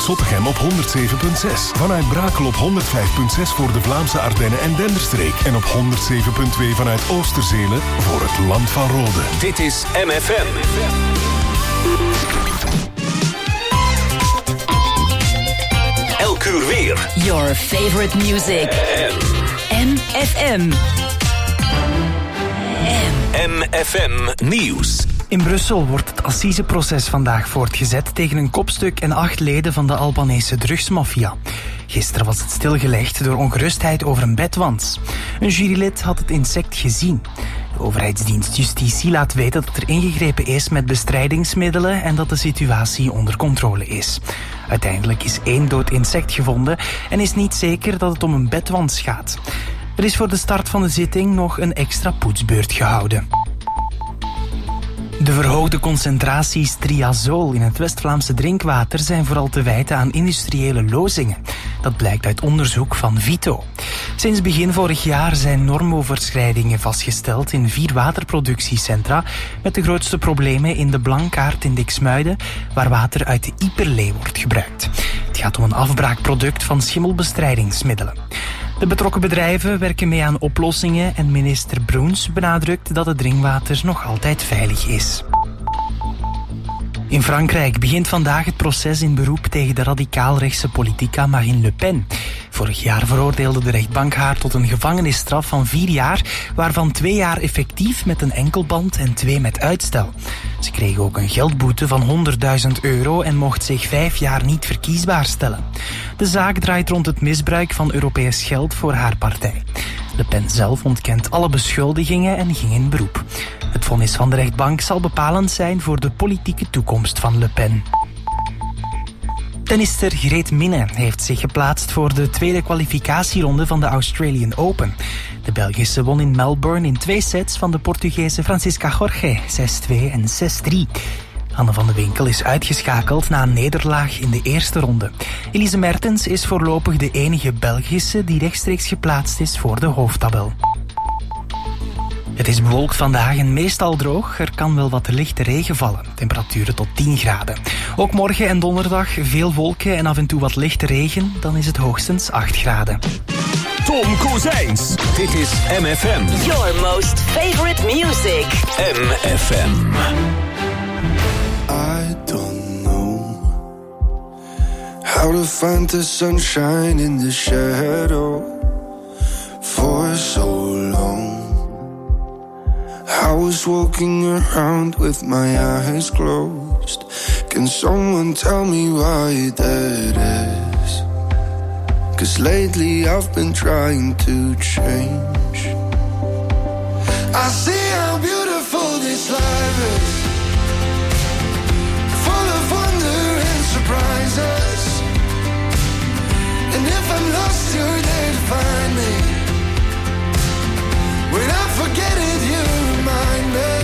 Zottegem op 107.6. Vanuit Brakel op 105.6 voor de Vlaamse Ardennen en Denderstreek. En op 107.2 vanuit Oosterzele voor het Land van Rode. Dit is MFM. Elk uur weer. Your favorite music. MFM. MFM Nieuws. In Brussel wordt het assiseproces vandaag voortgezet tegen een kopstuk en 8 leden van de Albanese drugsmafia. Gisteren was het stilgelegd door ongerustheid over een bedwans. Een jurylid had het insect gezien. De overheidsdienst Justitie laat weten dat er ingegrepen is met bestrijdingsmiddelen en dat de situatie onder controle is. Uiteindelijk is 1 dood insect gevonden en is niet zeker dat het om een bedwans gaat. Er is voor de start van de zitting nog een extra poetsbeurt gehouden. De verhoogde concentraties triazol in het West-Vlaamse drinkwater zijn vooral te wijten aan industriële lozingen. Dat blijkt uit onderzoek van Vito. Sinds begin vorig jaar zijn normoverschrijdingen vastgesteld in 4 waterproductiecentra, met de grootste problemen in de Blankaart in Diksmuiden, waar water uit de Ieperlee wordt gebruikt. Het gaat om een afbraakproduct van schimmelbestrijdingsmiddelen. De betrokken bedrijven werken mee aan oplossingen en minister Broens benadrukt dat het drinkwater nog altijd veilig is. In Frankrijk begint vandaag het proces in beroep tegen de radicaal-rechtse politica Marine Le Pen. Vorig jaar veroordeelde de rechtbank haar tot een gevangenisstraf van 4 jaar, waarvan 2 jaar effectief met een enkelband en 2 met uitstel. Ze kreeg ook een geldboete van €100.000 en mocht zich 5 jaar niet verkiesbaar stellen. De zaak draait rond het misbruik van Europees geld voor haar partij. Le Pen zelf ontkent alle beschuldigingen en ging in beroep. Het vonnis van de rechtbank zal bepalend zijn voor de politieke toekomst van Le Pen. Tennister Greet Minne heeft zich geplaatst voor de tweede kwalificatieronde van de Australian Open. De Belgische won in Melbourne in 2 sets van de Portugese Francisca Jorge, 6-2 en 6-3. Anne van de Winkel is uitgeschakeld na een nederlaag in de eerste ronde. Elise Mertens is voorlopig de enige Belgische die rechtstreeks geplaatst is voor de hoofdtabel. Het is bewolkt vandaag en meestal droog. Er kan wel wat lichte regen vallen. Temperaturen tot 10 graden. Ook morgen en donderdag veel wolken en af en toe wat lichte regen. Dan is het hoogstens 8 graden. Tom Kozijns. Dit is MFM. Your most favorite music. MFM. I don't know how to find the sunshine in the shadow for so long. I was walking around with my eyes closed. Can someone tell me why that is? 'Cause lately I've been trying to change. I see how beautiful this life is, full of wonder and surprises. And if I'm lost, you're there to find me. When I forget it, you remind me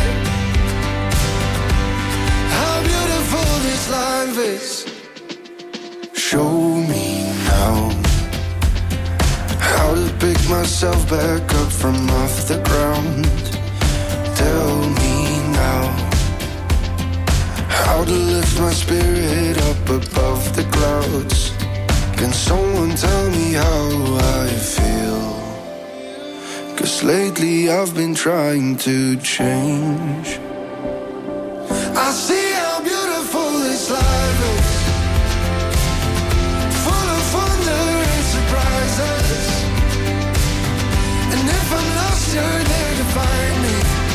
how beautiful this life is. Show me now how to pick myself back up from off the ground. Tell me now how to lift my spirit up above the clouds. Can someone tell me how I feel? 'Cause lately I've been trying to change. I see how beautiful this life is, full of wonder and surprises. And if I'm lost, you're there to find me.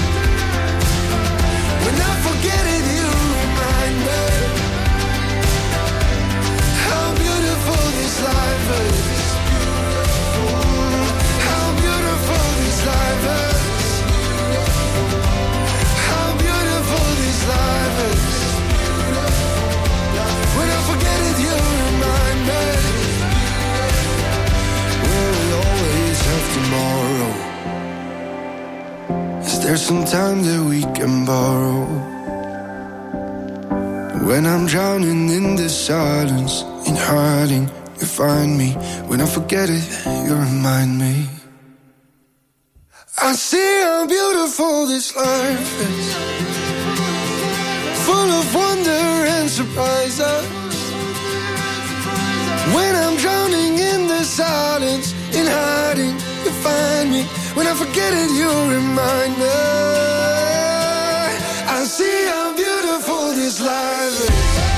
When I forget it, you remind me how beautiful this life is. How beautiful this life is. How beautiful this life is. When I forget it, you remind me. Will we always have tomorrow? Is there some time that we can borrow? When I'm drowning in the silence, in hiding, you find me. When I forget it, you remind me. I see how beautiful this life is, full of wonder and surprises. When I'm drowning in the silence, in hiding, you find me. When I forget it, you remind me. I see how beautiful this life is,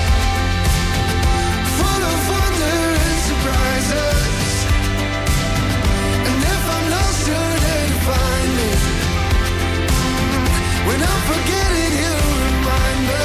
full of wonder and surprises. And if I'm lost, you're there to find me. When I forget it, you remind me.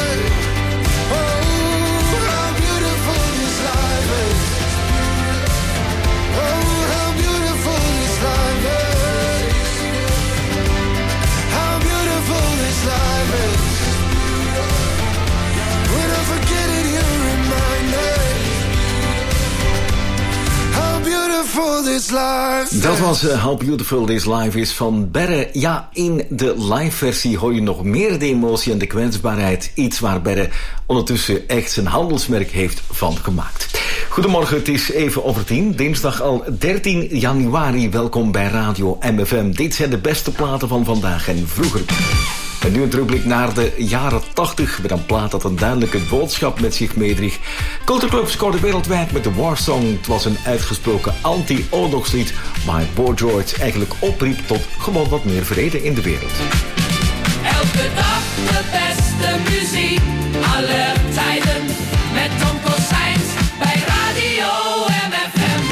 Dat was How Beautiful This Life Is van Berre. Ja, in de live versie hoor je nog meer de emotie en de kwetsbaarheid. Iets waar Berre ondertussen echt zijn handelsmerk heeft van gemaakt. Goedemorgen, het is even over 10. Dinsdag al 13 januari. Welkom bij Radio MFM. Dit zijn de beste platen van vandaag en vroeger. En nu een terugblik naar de jaren 80 met een plaat dat een duidelijke boodschap met zich meedreeg. Culture Club scoorde wereldwijd met de War Song. Het was een uitgesproken anti-oorlogslied waar Boy George eigenlijk opriep tot gewoon wat meer vrede in de wereld. Elke dag de beste muziek, alle tijden met Tom Kozijns bij Radio MFM.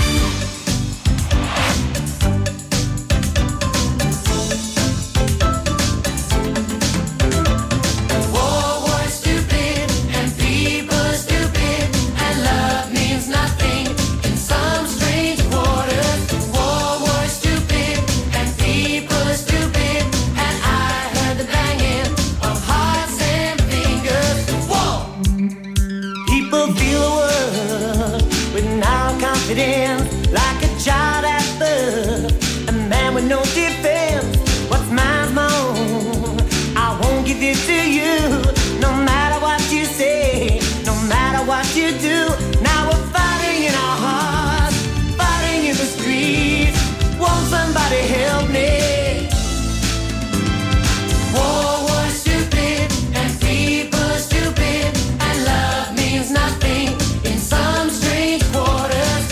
Like a child at birth, a man with no defense. What's mine's my own. I won't give it to you, no matter what you say, no matter what you do. Now we're fighting in our hearts, fighting in the streets. Won't somebody help me? War was stupid and people are stupid, and love means nothing in some strange quarters.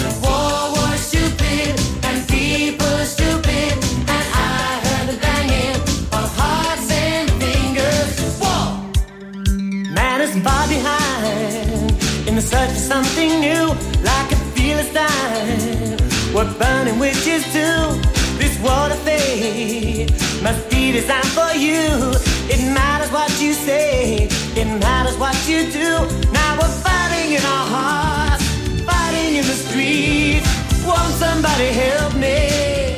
Far behind, in the search for something new, like a Philistine. We're burning witches too. This world of fate must be designed for you. It matters what you say, it matters what you do. Now we're fighting in our hearts, fighting in the streets. Won't somebody help me?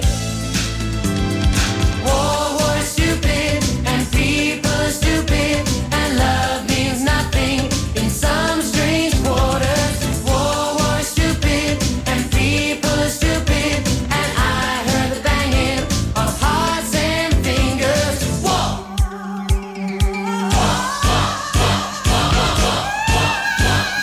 War was stupid and people are stupid, and love means nothing in some strange quarters. War was stupid and people are stupid, and I heard the banging of hearts and fingers. War.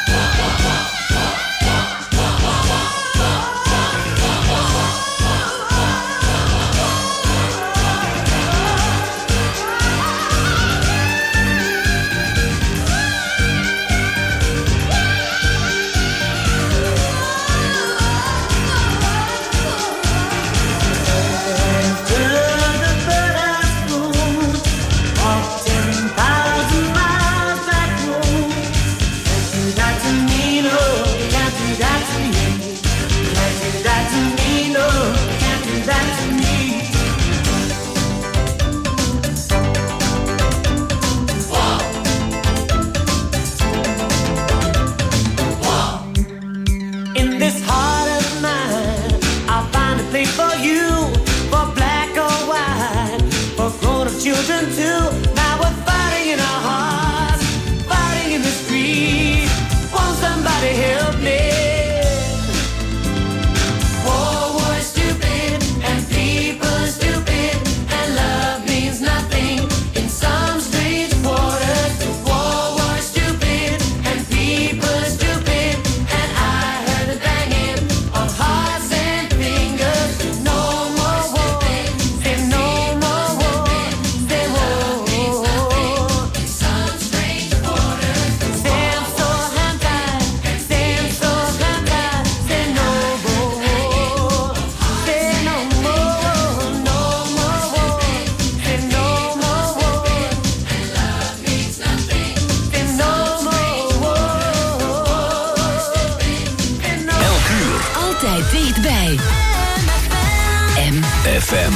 FM.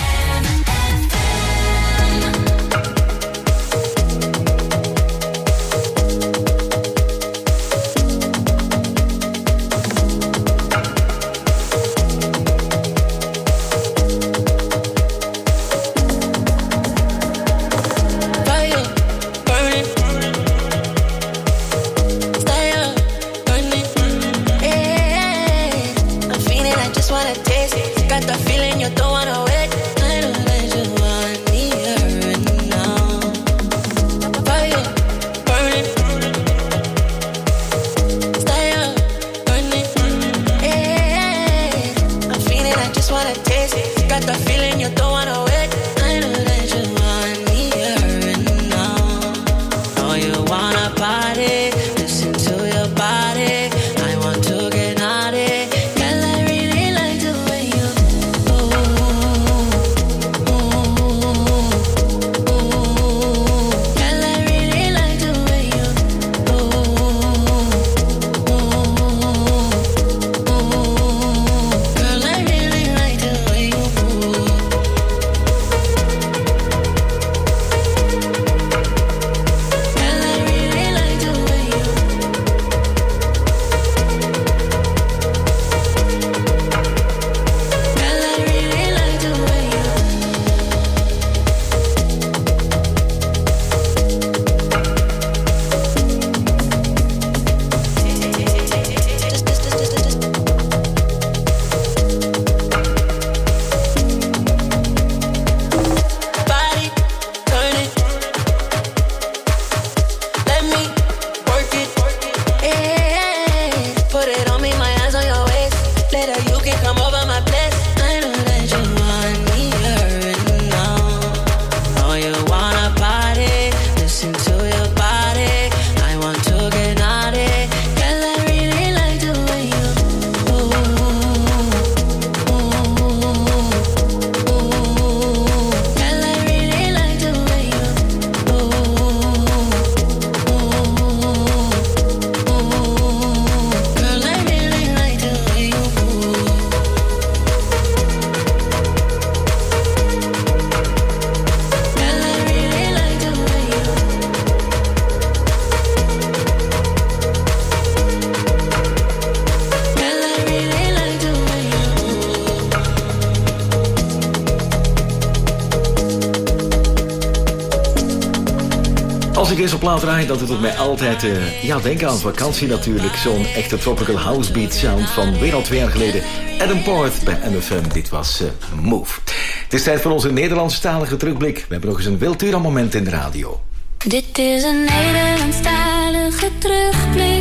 Als ik eens op plaat draai, dan doet het mij altijd denken aan vakantie natuurlijk. Zo'n echte tropical housebeat sound van weer al 2 jaar geleden. Adam Porth bij MFM. Dit was Move. Het is tijd voor onze Nederlandstalige terugblik. We hebben nog eens een Wiltura moment in de radio. Dit is een Nederlandstalige terugblik.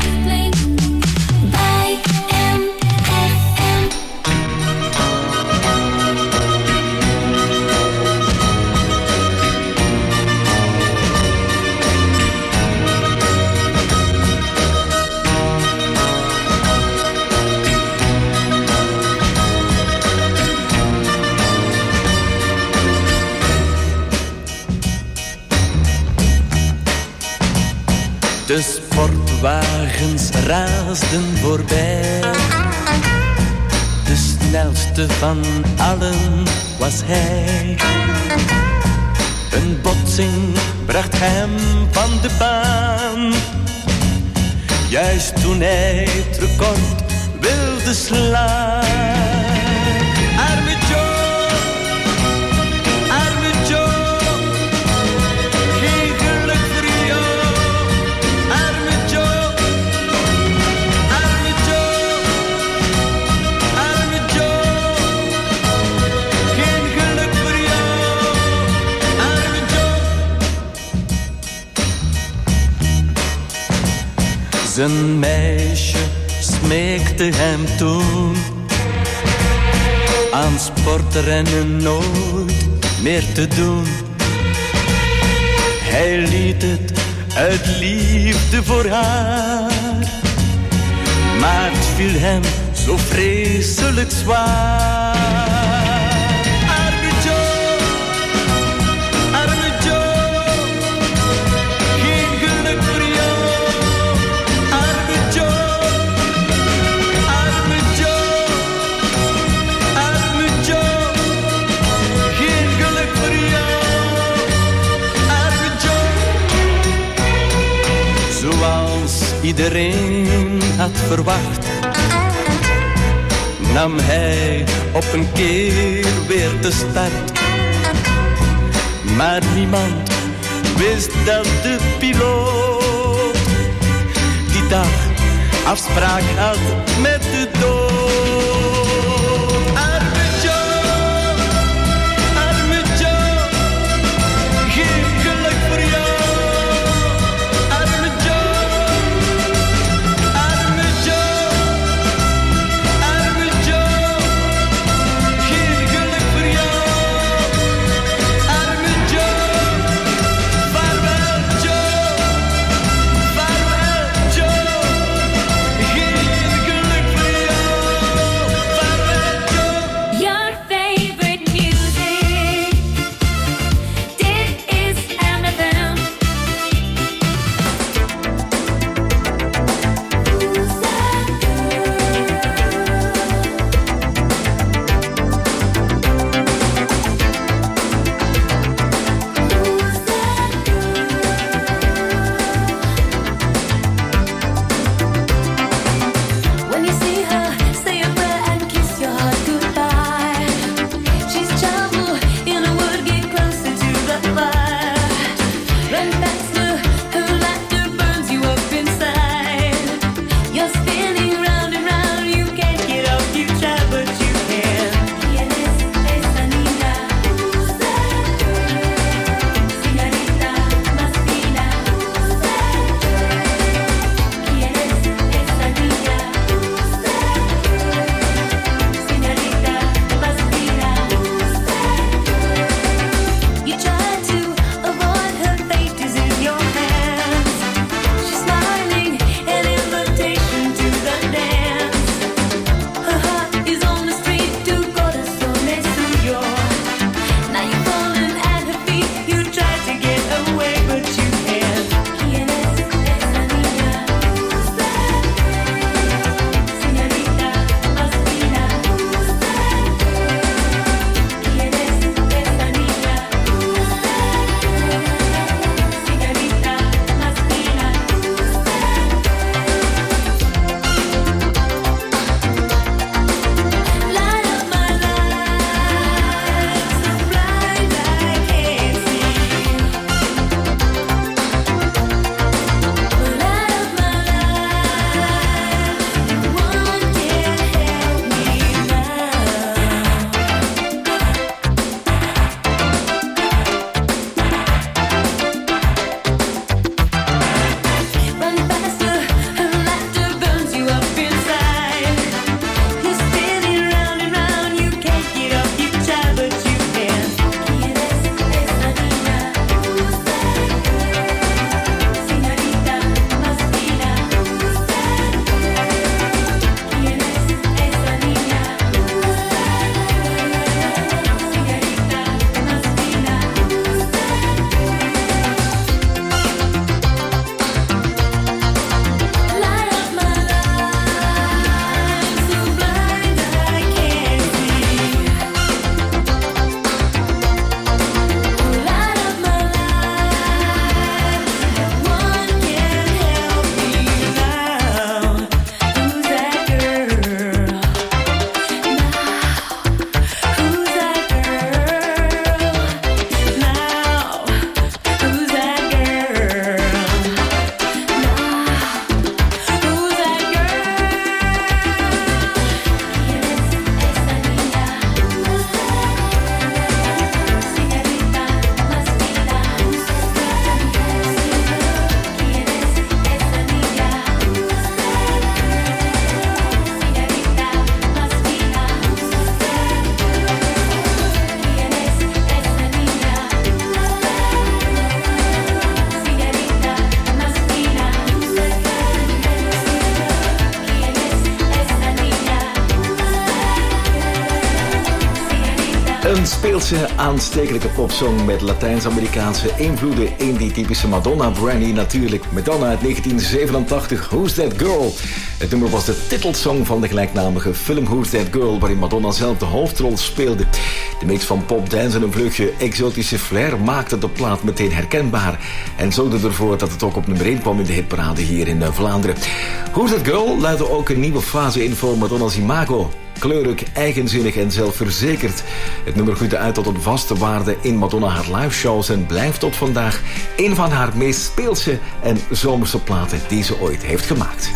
Bij MFM. De sportwagens raasden voorbij. De snelste van allen was hij. Een botsing bracht hem van de baan. Juist toen hij het record wilde slaan. Arme Joe, arme Joe. Geen geluk voor jou. Arme Joe, arme Joe. Arme Joe. Geen geluk voor jou. Arme Joe. Zijn meisje smeekte hem toen aan sportrennen nooit meer te doen. Hij liet het uit liefde voor haar, maar het viel hem zo vreselijk zwaar. Arme Joe, arme Joe, geen geluk voor jou. Arme Joe, arme Joe, arme Joe, iedereen had verwacht, nam hij op een keer weer de start. Maar niemand wist dat de piloot die dag afspraak had met de dood. Arme Joe, geen geluk voor jou. Arme Joe, geen geluk voor jou. Arme Joe, vaarwel Joe, geen geluk voor jou. Een speelse, aanstekelijke popsong met Latijns-Amerikaanse invloeden in die typische Madonna-brandy natuurlijk. Madonna uit 1987, Who's That Girl? Het nummer was de titelsong van de gelijknamige film Who's That Girl, waarin Madonna zelf de hoofdrol speelde. De mix van pop, dance en een vleugje exotische flair maakte de plaat meteen herkenbaar en zorgde ervoor dat het ook op nummer 1 kwam in de hitparade hier in Vlaanderen. Who's That Girl luidde ook een nieuwe fase in voor Madonna's imago. Kleurig, eigenzinnig en zelfverzekerd. Het nummer groeide uit tot een vaste waarde in Madonna haar liveshows en blijft tot vandaag een van haar meest speelse en zomerse platen die ze ooit heeft gemaakt.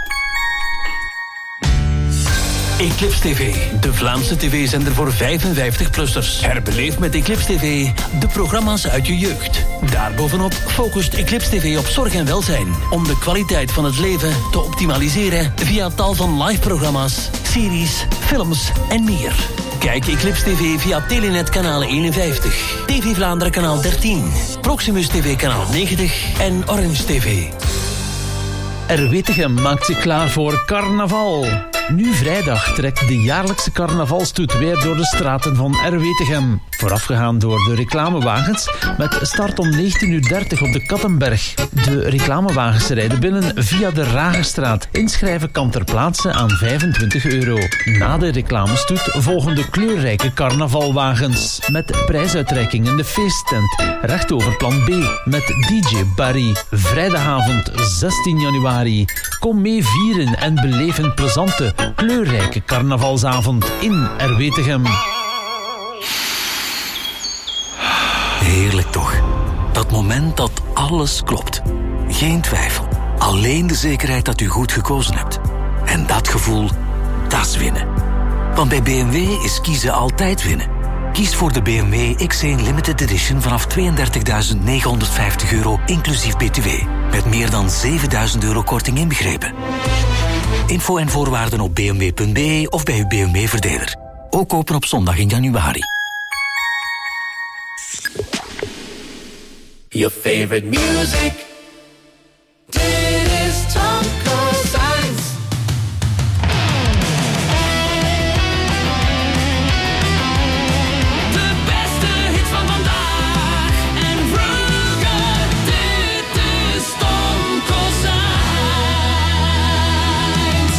Eclipse TV, de Vlaamse tv-zender voor 55-plussers. Herbeleef met Eclipse TV de programma's uit je jeugd. Daarbovenop focust Eclipse TV op zorg en welzijn, om de kwaliteit van het leven te optimaliseren via tal van live-programma's, series, films en meer. Kijk Eclipse TV via Telenet kanaal 51, TV Vlaanderen kanaal 13, Proximus TV kanaal 90 en Orange TV. Erwetigem maakt zich klaar voor carnaval. Nu vrijdag trekt de jaarlijkse carnavalstoet weer door de straten van Erwetigem. Voorafgegaan door de reclamewagens met start om 19:30 op de Kattenberg. De reclamewagens rijden binnen via de Ragerstraat. Inschrijven kan ter plaatse aan €25. Na de reclamestoet volgen de kleurrijke carnavalwagens. Met prijsuitreiking in de feesttent. Recht over plan B met DJ Barry. Vrijdagavond 16 januari. Kom mee vieren en beleef een plezante, kleurrijke carnavalsavond in Erwetigem. Heerlijk toch? Dat moment dat alles klopt. Geen twijfel. Alleen de zekerheid dat u goed gekozen hebt. En dat gevoel, dat is winnen. Want bij BMW is kiezen altijd winnen. Kies voor de BMW X1 Limited Edition vanaf €32.950 inclusief BTW. Met meer dan €7.000 korting inbegrepen. Info en voorwaarden op bmw.be of bij uw BMW-verdeler. Ook open op zondag in januari. Your favorite music. Dit is Tom Kozijns. De beste hits van vandaag en vroeger. Dit is Tom Kozijns.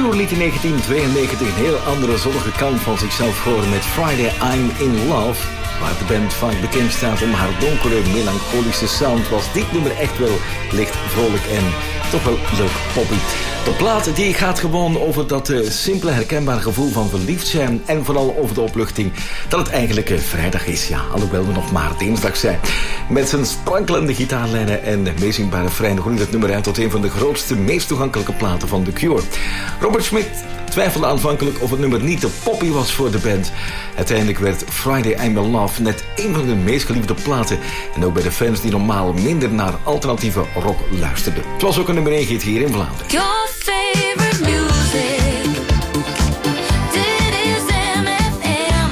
Cure liet in 1992 een heel andere zonnige kant van zichzelf horen met Friday I'm in Love. Waar de band vaak bekend staat om haar donkere, melancholische sound, was dit nummer echt wel licht, vrolijk en toch wel leuk poppy. De plaat die gaat gewoon over dat simpele, herkenbare gevoel van verliefd zijn en vooral over de opluchting dat het eigenlijk vrijdag is. Ja, alhoewel we nog maar dinsdag zijn. Met zijn sprankelende gitaarlijnen en meezingbare freinen groeit het nummer uit tot een van de grootste, meest toegankelijke platen van The Cure. Robert Smith twijfelde aanvankelijk of het nummer niet te poppy was voor de band. Uiteindelijk werd Friday I'm in Love net een van de meest geliefde platen. En ook bij de fans die normaal minder naar alternatieve rock luisterden. Het was ook een nummer 1 hit hier in Vlaanderen. Your favorite music. Dit is MFM.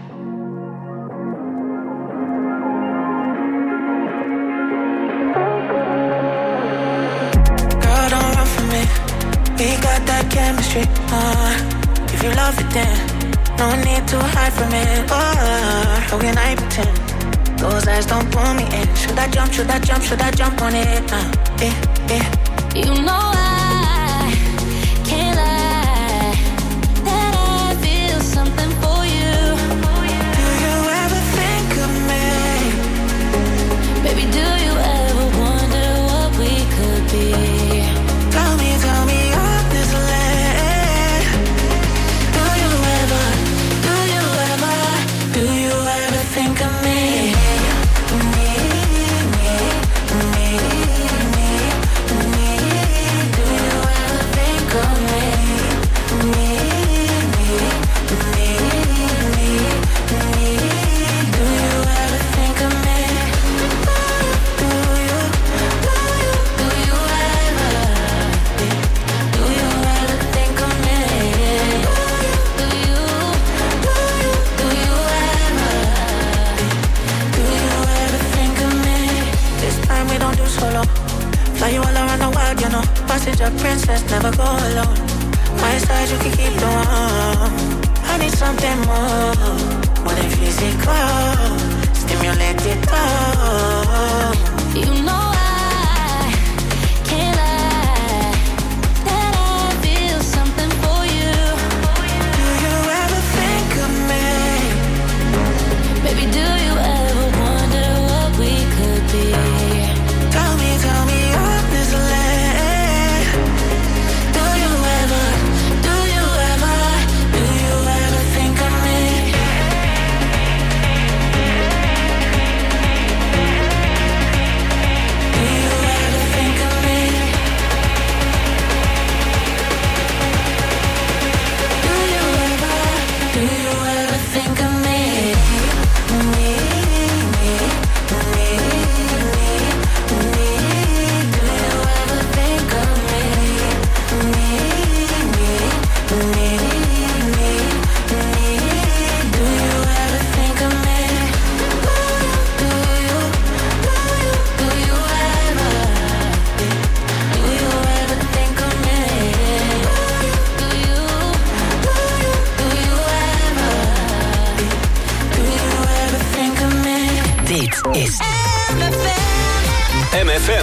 Girl, don't run from me. We got that chemistry. If you love it, then no need to hide from it. How can I pretend? Those eyes don't pull me in. Should I jump? Should I jump? Should I jump on it? You know I can't lie that I feel something for you. Do you ever think of me? Baby, do you ever wonder what we could be? Tell me honestly. Do you ever think of me? Fly you all around the world, you know. Passenger princess, never go alone. My side, you can keep the one. I need something more than physical. Stimulated love. You know I can't lie that I feel something for you. Do you ever think of me? Baby, do you ever wonder what we could be? Tell me honestly. Do you ever think of me? Do you ever think of me? Do you ever think of me? Dit is MFM.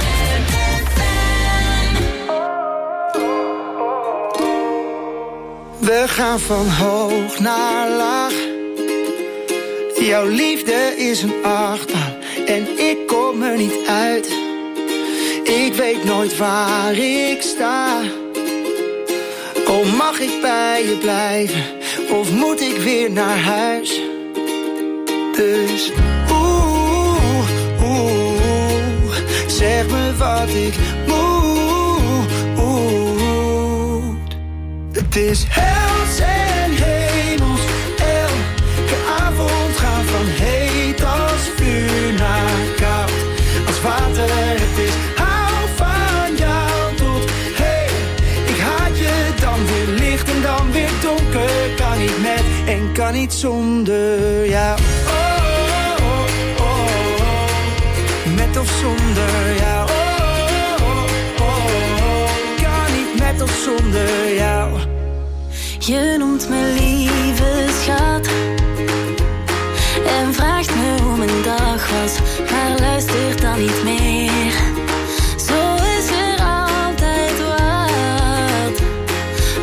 We gaan van hoog naar laag. Jouw liefde is een achtbaan en ik kom er niet uit. Ik weet nooit waar ik sta. Oh, mag ik bij je blijven of moet ik weer naar huis? Dus zeg me wat ik moet. Het is hels en hemels. Elke avond gaan van heet als vuur naar koud als water. Het is hou van jou tot hey. Ik haat je, dan weer licht en dan weer donker. Kan niet met en kan niet zonder jou. Met of zonder jou. Kan niet met of zonder jou. Je noemt me lieve schat en vraagt me hoe mijn dag was, maar luistert dan niet meer. Zo is er altijd wat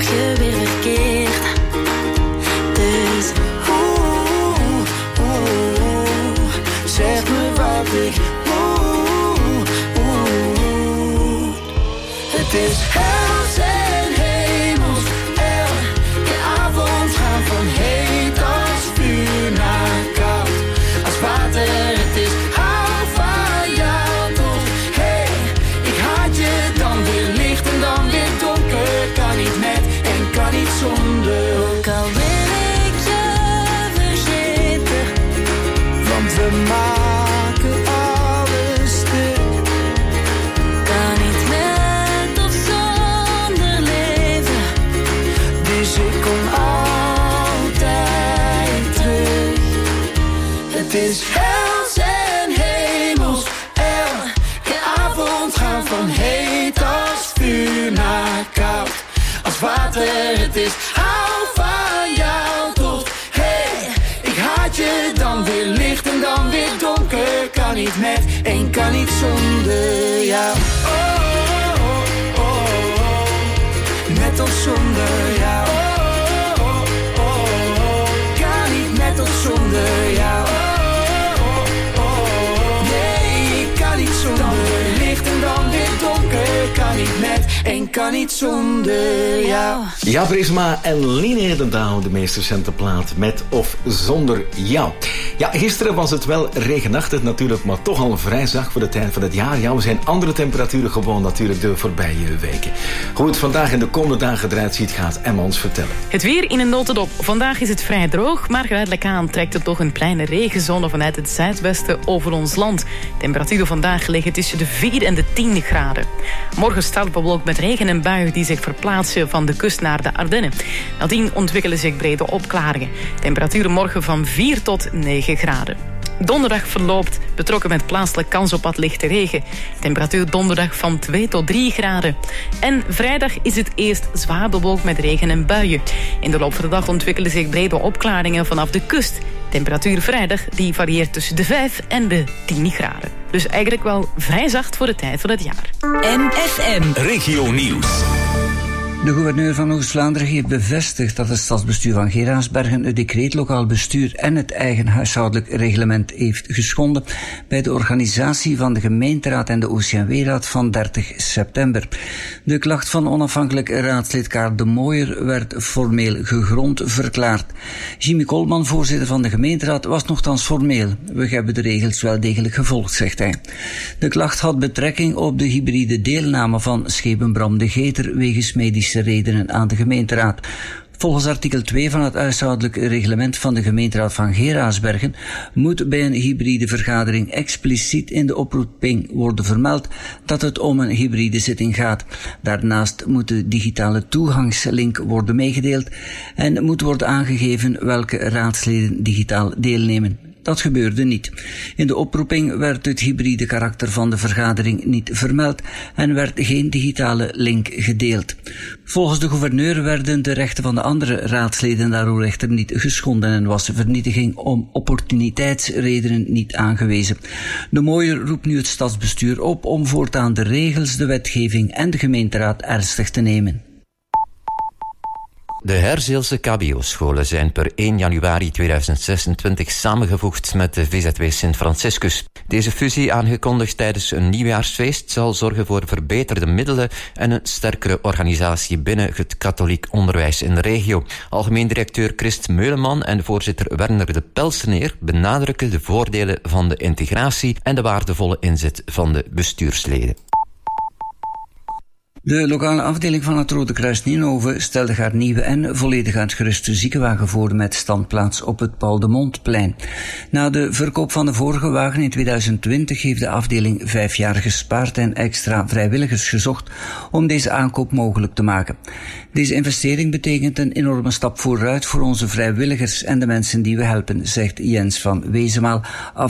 je weer verkeerd. Dus zeg me wat ik moet. Het is hels en hemels. Elke avond gaan van heet als vuur naar koud. Als water het is, hou van jou toch. Hey, ik haat je, dan weer licht en dan weer donker. Kan niet met en kan niet zonder. ook al wil ik je vergeten, Want we maken alles stuk. kan niet met of zonder leven. Dus ik kom altijd terug. Het is hels en hemels. Elke avond gaan van heet als vuur naar koud. Als water het is, hou van jou toch. Hey, ik haat je, dan weer licht en dan weer donker. Kan niet met en kan niet zonder jou. Oh, oh, oh, oh. Met of zonder jou. Oh, oh, oh, oh. Kan niet met of zonder jou. Oh, oh, oh. Nee, ik kan niet zonder. Dan weer licht en dan weer donker. Kan niet met en kan niet zonder jou. Ja, Prisma en Line Edendaal, de meest recente plaat Met of Zonder Jou. Ja, gisteren was het wel regenachtig natuurlijk, maar toch al vrij zacht voor de tijd van het jaar. Ja, we zijn andere temperaturen gewoon natuurlijk de voorbije weken. Hoe het vandaag en de komende dagen eruit ziet, gaat Emma ons vertellen. Het weer in een notendop. Vandaag is het vrij droog, maar geleidelijk aan trekt er toch een kleine regenzone vanuit het zuidwesten over ons land. Temperaturen vandaag liggen tussen de 4 en de 10 graden. Morgen start bewolkt met regen en buien die zich verplaatsen van de kust naar de Ardennen. Nadien ontwikkelen zich brede opklaringen. Temperaturen morgen van 4 tot 9 graden. Donderdag verloopt betrokken met plaatselijk kans op wat lichte regen. Temperatuur donderdag van 2 tot 3 graden. En vrijdag is het eerst zwaar bewolkt met regen en buien. In de loop van de dag ontwikkelen zich brede opklaringen vanaf de kust. Temperatuur vrijdag die varieert tussen de 5 en de 10 graden. Dus eigenlijk wel vrij zacht voor de tijd van het jaar. MFM Regio Nieuws. De gouverneur van Oost-Vlaanderen heeft bevestigd dat het stadsbestuur van Geraardsbergen het decreet lokaal bestuur en het eigen huishoudelijk reglement heeft geschonden bij de organisatie van de gemeenteraad en de OCMW-raad van 30 september. De klacht van onafhankelijk raadslid Karel de Mooijer werd formeel gegrond verklaard. Jimmy Koolman, voorzitter van de gemeenteraad, was nochtans formeel. We hebben de regels wel degelijk gevolgd, zegt hij. De klacht had betrekking op de hybride deelname van schepen Bram de Geter wegens medische redenen aan de gemeenteraad. Volgens artikel 2 van het huishoudelijk reglement van de gemeenteraad van Geraardsbergen moet bij een hybride vergadering expliciet in de oproeping worden vermeld dat het om een hybride zitting gaat. Daarnaast moet de digitale toegangslink worden meegedeeld en moet worden aangegeven welke raadsleden digitaal deelnemen. Dat gebeurde niet. In de oproeping werd het hybride karakter van de vergadering niet vermeld en werd geen digitale link gedeeld. Volgens de gouverneur werden de rechten van de andere raadsleden daardoor echter niet geschonden en was vernietiging om opportuniteitsredenen niet aangewezen. De Mooijer roept nu het stadsbestuur op om voortaan de regels, de wetgeving en de gemeenteraad ernstig te nemen. De Herzeelse KBO-scholen zijn per 1 januari 2026 samengevoegd met de VZW Sint Franciscus. Deze fusie, aangekondigd tijdens een nieuwjaarsfeest, zal zorgen voor verbeterde middelen en een sterkere organisatie binnen het katholiek onderwijs in de regio. Algemeen directeur Christ Meuleman en voorzitter Werner de Pelseneer benadrukken de voordelen van de integratie en de waardevolle inzet van de bestuursleden. De lokale afdeling van het Rode Kruis Nienhoven stelde haar nieuwe en volledig uitgeruste ziekenwagen voor met standplaats op het Paul de Mondplein. Na de verkoop van de vorige wagen in 2020 heeft de afdeling 5 jaar gespaard en extra vrijwilligers gezocht om deze aankoop mogelijk te maken. Deze investering betekent een enorme stap vooruit voor onze vrijwilligers en de mensen die we helpen, zegt Jens van Wezemaal,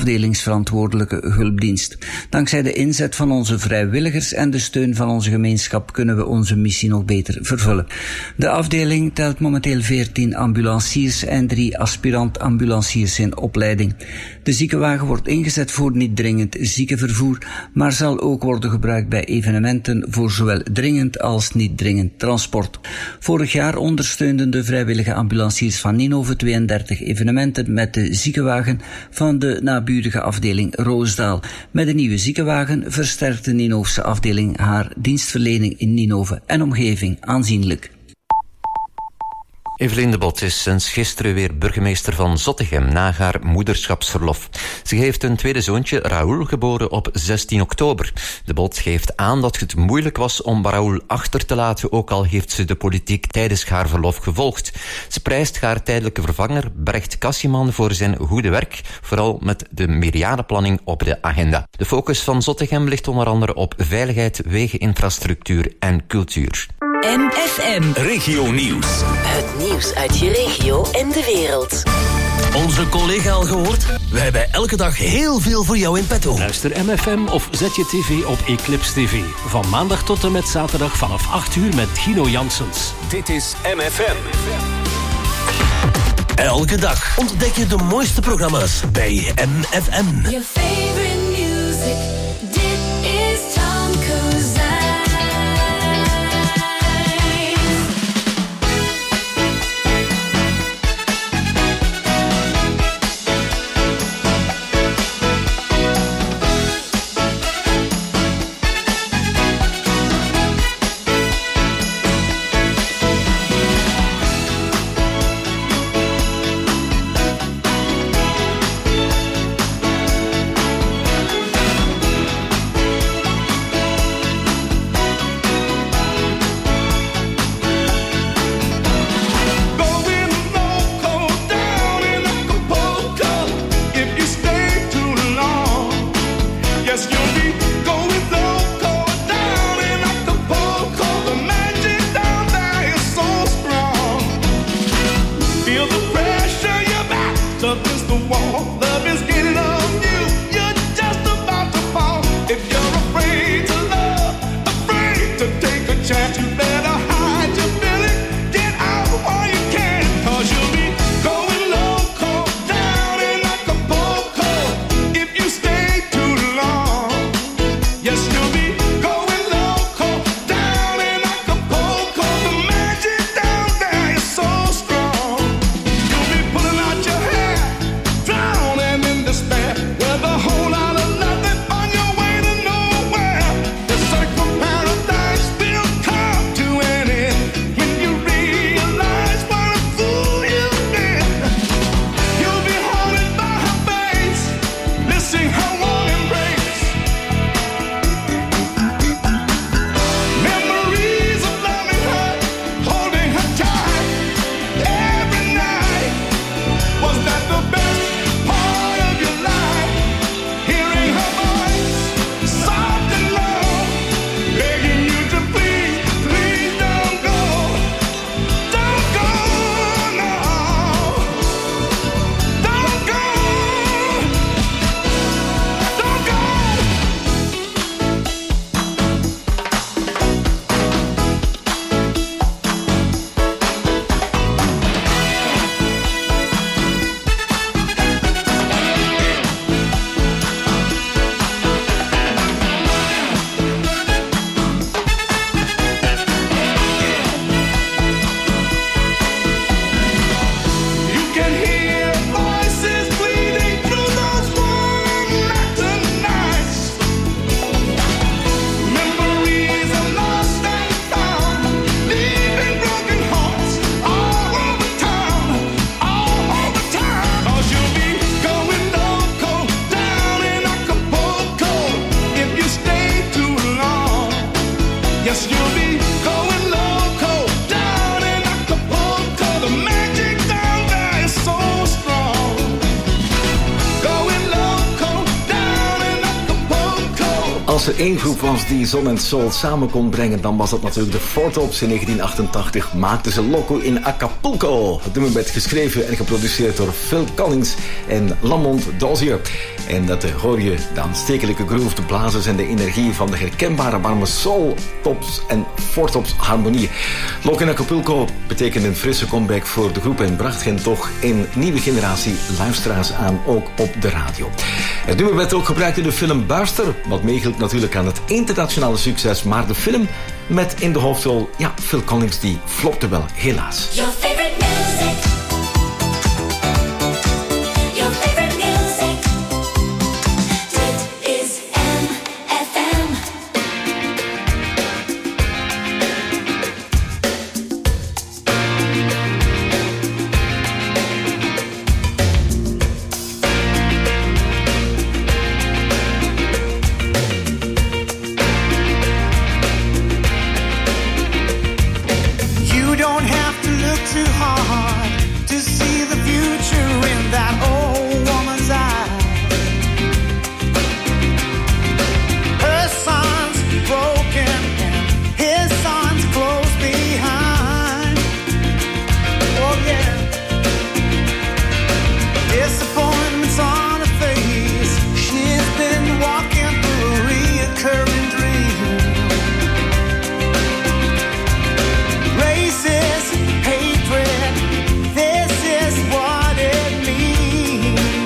afdelingsverantwoordelijke hulpdienst. Dankzij de inzet van onze vrijwilligers en de steun van onze gemeenschap gemeenschap kunnen we onze missie nog beter vervullen. De afdeling telt momenteel 14 ambulanciers en 3 aspirant-ambulanciers in opleiding. De ziekenwagen wordt ingezet voor niet dringend ziekenvervoer, maar zal ook worden gebruikt bij evenementen voor zowel dringend als niet dringend transport. Vorig jaar ondersteunden de vrijwillige ambulanciers van Ninove 32 evenementen met de ziekenwagen van de naburige afdeling Roosdaal. Met de nieuwe ziekenwagen versterkt de Ninofse afdeling haar dienstverlening in Ninove en omgeving aanzienlijk. Evelien de Bot is sinds gisteren weer burgemeester van Zottegem na haar moederschapsverlof. Ze heeft een tweede zoontje, Raoul, geboren op 16 oktober. De Bot geeft aan dat het moeilijk was om Raoul achter te laten, ook al heeft ze de politiek tijdens haar verlof gevolgd. Ze prijst haar tijdelijke vervanger, Brecht Kassieman, voor zijn goede werk, vooral met de meerjarenplanning op de agenda. De focus van Zottegem ligt onder andere op veiligheid, wegeninfrastructuur en cultuur. MFM Regio Nieuws. Het nieuws uit je regio en de wereld. Onze collega al gehoord? Wij hebben elke dag heel veel voor jou in petto. Luister MFM of zet je tv op Eclipse TV. Van maandag tot en met zaterdag vanaf 8 uur met Gino Janssens. Dit is MFM. Elke dag ontdek je de mooiste programma's bij MFM. Your favorite music. Dit is Tom Kozijn. Down Als er één groep was die zon en soul samen kon brengen, dan was dat natuurlijk de Four Tops. In 1988 maakten ze Loco in Acapulco. Het nummer werd geschreven en geproduceerd door Phil Collins en Lamont Dozier. En dat hoor je de aanstekelijke groove, de blazers en de energie van de herkenbare warme soul tops en Four Tops harmonie. Loco in Acapulco betekent een frisse comeback voor de groep en bracht hen toch een nieuwe generatie luisteraars aan, ook op de radio. Het nummer werd ook gebruikt in de film Buster, wat meehield natuurlijk aan het internationale succes, maar de film met in de hoofdrol, ja, Phil Collins, die flopte wel, helaas. Your favorite music. Your favorite music. Dit is MFM. You don't have to look too hard to see the future in that old woman's eyes. Her son's broken and his son's close behind. Oh yeah. Disappointments on her face. She's been walking through a reoccurring dream. Racist hatred, this is what it means.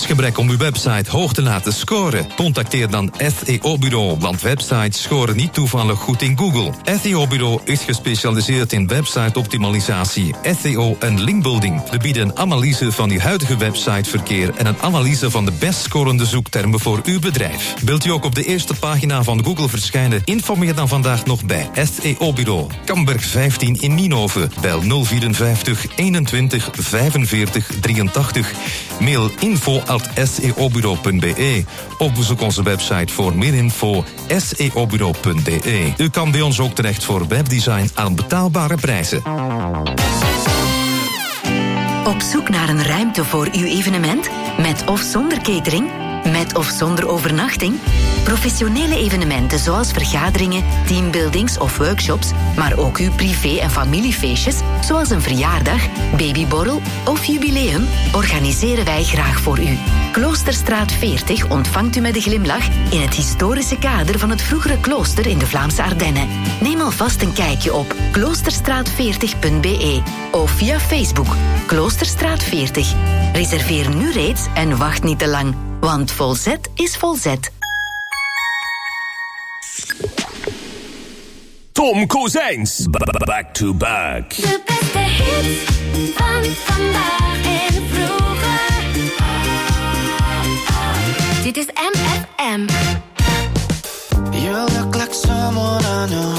tijdgebrek om uw website hoog te laten scoren? Contacteer dan SEO Bureau, want websites scoren niet toevallig goed in Google. SEO Bureau is gespecialiseerd in website-optimalisatie, SEO en linkbuilding. We bieden een analyse van uw huidige websiteverkeer en een analyse van de best scorende zoektermen voor uw bedrijf. Wilt u ook op de eerste pagina van Google verschijnen? Informeer dan vandaag nog bij SEO Bureau. Kamberg 15 in Nienhoven. Bel 054 21 45 83. Mail info@seobureau.be of bezoek onze website voor meer info seobureau.be. U kan bij ons ook terecht voor webdesign aan betaalbare prijzen. Op zoek naar een ruimte voor uw evenement? Met of zonder catering? Met of zonder overnachting? Professionele evenementen zoals vergaderingen, teambuildings of workshops, maar ook uw privé- en familiefeestjes, zoals een verjaardag, babyborrel of jubileum, organiseren wij graag voor u. Kloosterstraat 40 ontvangt u met een glimlach in het historische kader van het vroegere klooster in de Vlaamse Ardennen. Neem alvast een kijkje op kloosterstraat40.be of via Facebook Kloosterstraat 40. Reserveer nu reeds en wacht niet te lang, want Volzet is Volzet. Tom Kozijns. Back to back. De beste hits van vandaag en vroeger. Dit is MFM. You look like someone I know.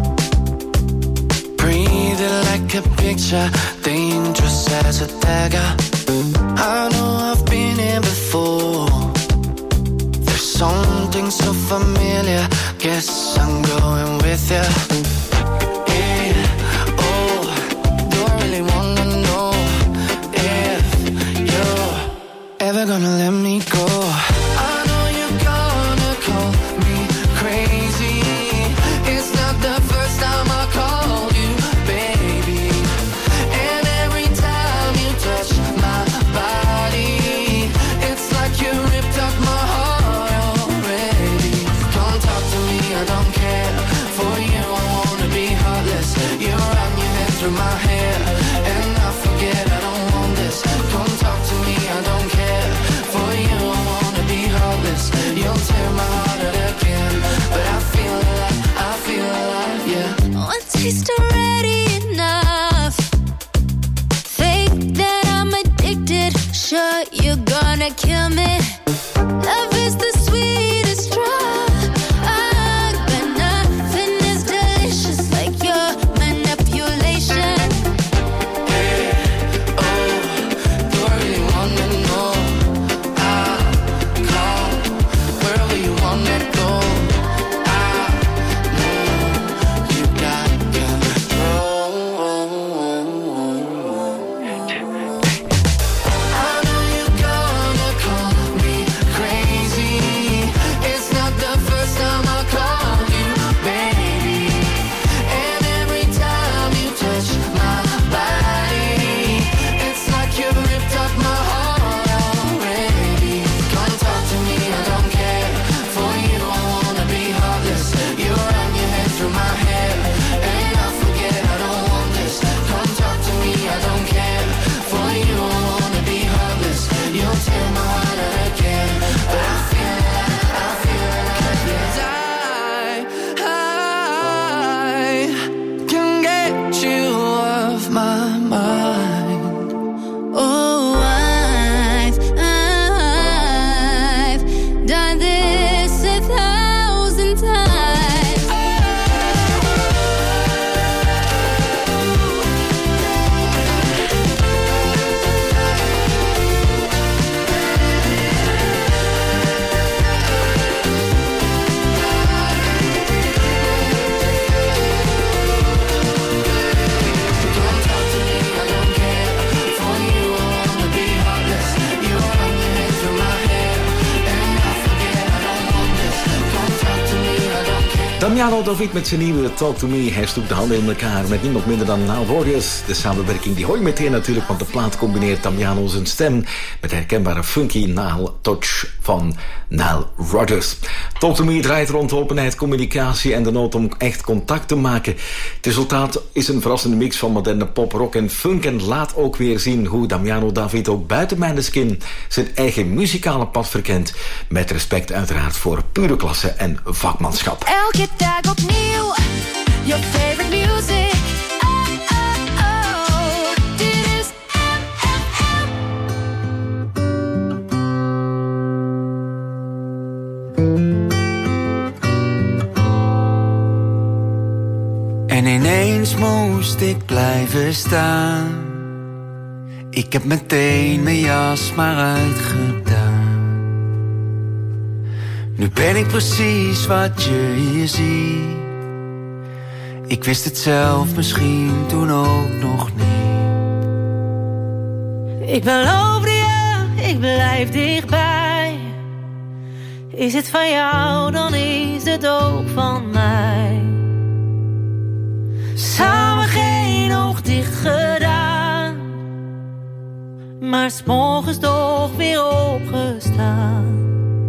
Breathing like a picture, dangerous as a dagger. I know I've been here before. There's something so familiar. Guess I'm going with you. Yeah, oh, do I really wanna know if you're ever gonna let me go? I know you're gonna call me crazy. It's not the first time I called you, baby. And every time you touch my body, it's like you ripped up my heart already. Come talk to me, I don't care. For you, I wanna be heartless. You run your head through my hair, and I forget I don't want this. Come talk to me, I don't care. For you, I wanna be heartless. You'll tear my heart out again, but I feel alive, yeah. One taste already enough. Think that I'm addicted. Sure, you're gonna kill me. Love is the sweetest drug, but nothing is delicious like your manipulation. Hey, oh, do I really wanna know? I'll call wherever you wanna go. I know you got control. I know you're gonna call me crazy. It's not the first time I called you, baby. And every time you touch my body, it's like you ripped up my heart already. Come talk to me, I don't care. For you, I wanna be heartless. You run your head through my hair, and I forget I don't want this. Come talk to me, I don't care. For you, I wanna be heartless. You'll tear my heart out again, but I feel like, yes. I can get you off my mind. Oh, I've done this 1,000 times. Damiano David met zijn nieuwe Talk to Me. Hij stoekt de handen in elkaar met niemand minder dan Nile Warriors. De samenwerking die hoor je meteen natuurlijk, want de plaat combineert Damiano zijn stem met herkenbare funky Nile Touch van Nile Rodgers. Talk to Me draait rond openheid, communicatie en de nood om echt contact te maken. Het resultaat is een verrassende mix van moderne pop, rock en funk en laat ook weer zien hoe Damiano David ook buiten Måneskin zijn eigen muzikale pad verkent. Met respect uiteraard voor pure klasse en vakmanschap. Elke dag opnieuw, your favorite music. Dit is MFM. En ineens moest ik blijven staan. Ik heb meteen mijn jas maar uitgedaan. Nu ben ik precies wat je hier ziet. Ik wist het zelf misschien toen ook nog niet. Ik beloof je, ik blijf dichtbij. Is het van jou, dan is het ook van mij. Samen geen oog dicht gedaan, maar 's morgens toch weer opgestaan.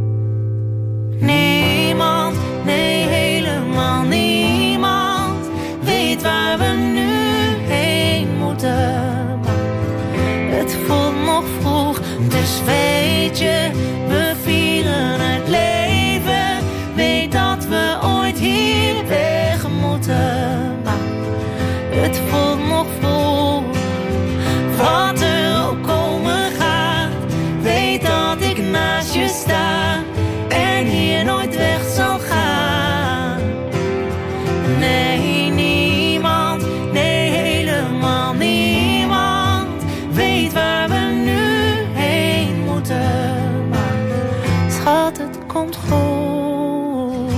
Niemand, nee helemaal niemand, weet waar we nu heen moeten. Maar het voelt nog vroeg, dus weet je, we vieren het leven. Weet dat we ooit hier weg moeten. Het voelt nog vol, wat er ook komen gaat. Weet dat ik naast je sta en hier nooit weg zal gaan. Nee, niemand, nee helemaal niemand, weet waar we nu heen moeten. Maar schat, het komt goed.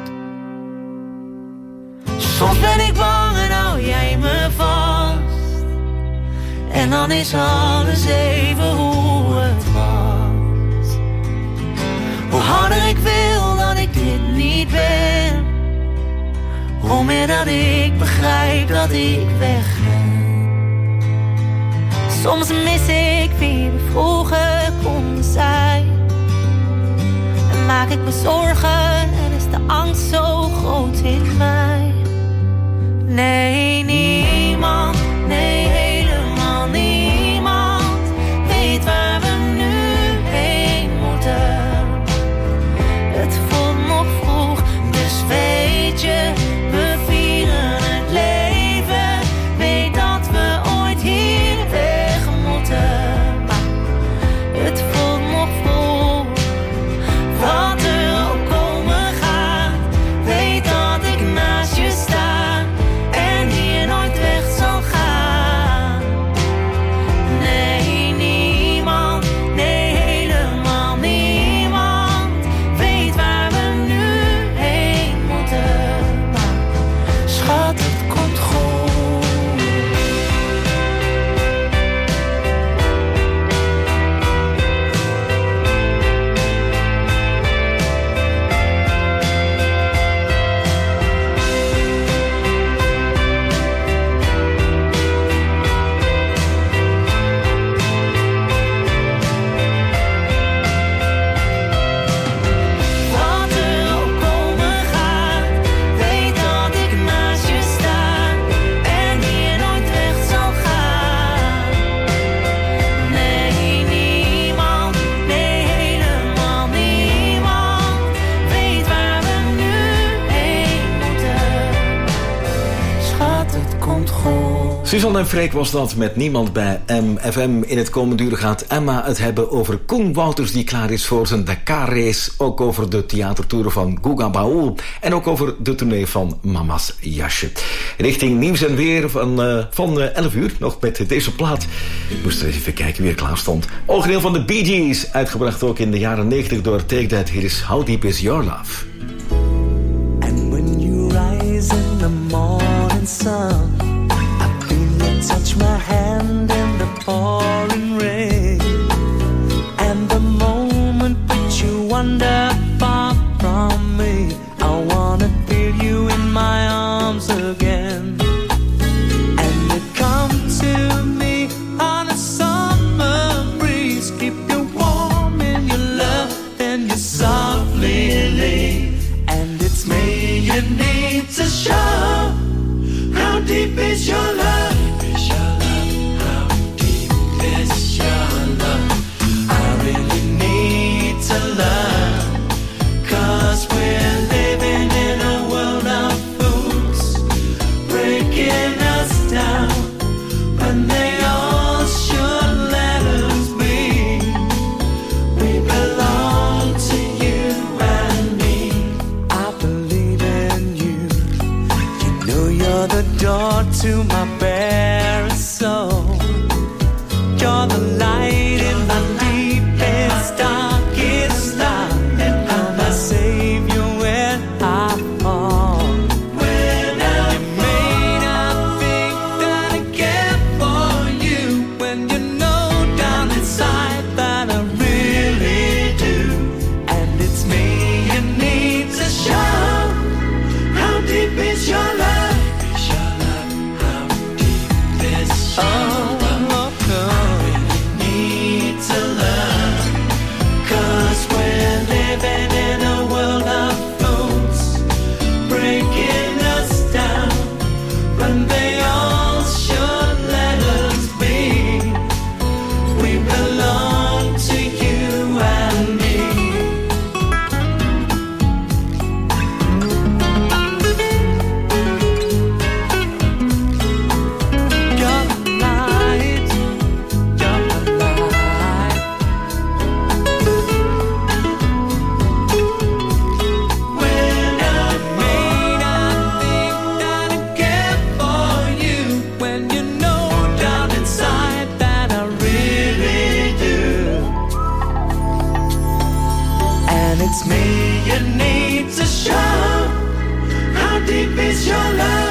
Soms ben ik bang en hou jij me vast. En dan is alles even hoe het was. Hoe harder ik wil dat ik dit niet ben, hoe meer dat ik begrijp dat ik wegren. Soms mis ik wie we vroeger konden zijn. En maak ik me zorgen en is de angst zo groot in mij. Nee, niemand, nee helemaal niemand, weet waar we nu heen moeten. Het voelt nog vroeg, dus weet je, we vieren het leven. Weet dat we ooit hier weg moeten. Maar het voelt nog vroeg, wat er ook komen gaat. Weet dat ik naast je sta en hier nooit weg zal gaan. Nee, niemand, nee helemaal niemand, weet waar we nu heen moeten. Maar schat, het komt goed. Wat er ook komen gaat, weet dat ik naast je sta en hier nooit weg zal gaan. Nee, niemand, nee helemaal niemand, weet waar we nu heen moeten. Schat, het komt goed. Suzanne en Freek was dat met niemand bij MFM. In het komende uur gaat Emma het hebben over Koen Wouters die klaar is voor zijn Dakar-race. Ook over de theatertour van Guga Baul. En ook over de tournee van Mama's Jasje. Richting nieuws en weer van 11 uur. Nog met deze plaat. Ik moest er eens even kijken wie er klaar stond. Origineel van de Bee Gees. Uitgebracht ook in de jaren 90 door Take That. Hier is How Deep Is Your Love. And when you rise in the morning sun, I feel you touch my hand in the pouring rain. And the moment that you wander far from me, I wanna feel you in my arms again. And you come to me on a summer breeze, keep you warm in your love. softly leave. And it's me you need to show. How deep is your love? How deep is your love? I really need to learn, 'cause we're living in a world of fools, breaking us down when they all should let us be. We belong to you and me. I believe in you. You know you're the door to my bare soul. You're the light in my deepest, darkest night. I'm my savior when I fall. When you may not think that I care for you, when you know down inside that I really do. And it's me you need to show. How deep is your love? It's me you need to show. How deep is your love?